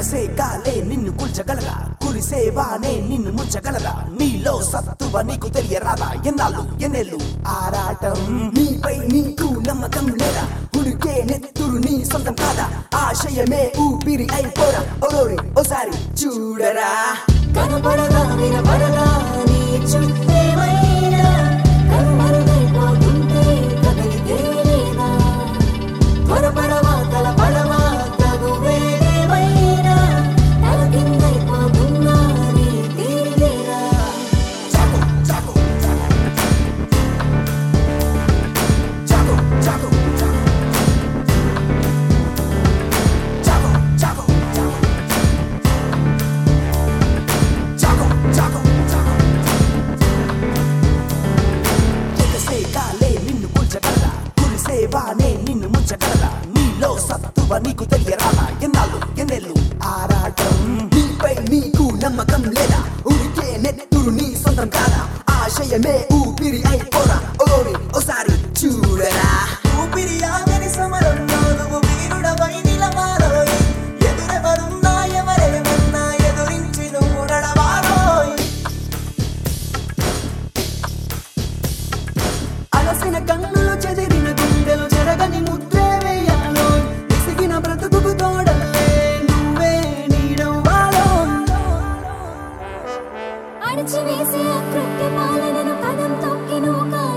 ఎగసే గాలే నిన్ను కూల్చగలగా కురిసే వానే నిన్ను ముంచగలగా నీలో సత్తువ నీకు తెలియరాదా ఎన్నాళ్ళు ఎన్నెళ్ళు ఆరాటం నీపై నీకు నమ్మకం లేదా ఉడికే నెత్తురు నీ సొంతం కాదా ఆశయమే ఊపిరి అయిపోరా ఓరోరి ఓసారి చూడరా కనపడగా వినపడగా నీ చుట్టేమైనా కనుమరుగైపోతుంటే కదలితే లేదా త్వరపడవా తలపడవా తగు వేరేమైనా తల కిందైపోతున్నా నీ తీరిలేరా చాకు చాకు చాకు చాకు చాకు చాకు చాకు చాకు ఎగసే గాలే నిన్ను కూల్చగలదా కురిసే వానే నిన్ను ముంచగలదా నీలో సత్తువ నీకు తెలియరాదా ఎన్నాళ్ళు ఎన్నెళ్ళు ఆరాటం నీపై నీకు నమ్మకం లేదా ఉడికే నెత్తురు నీ సొంతం కాదా ఆశయమే ఊపిరి అయిపోరా ఓరి ఓసారి చూడరా ఊపిరి ఆగని సమరంలో నువ్వు వీరుడవై నిలవాలోయ్ ఎదురెవరున్నా ఎవరేమన్నా ఎదురించి నువ్వు నడవాలోయ్ అలసిన కన్నులు చెదిరిన గుండెలు చెరగని ముద్రే వేయాలోయ్ విసిగిన బ్రతుకు తోడల్లే నువ్వే నీడవ్వాలోయ్ అణచివేసే అకృత్య పాలనను పదం తొక్కి నువ్వు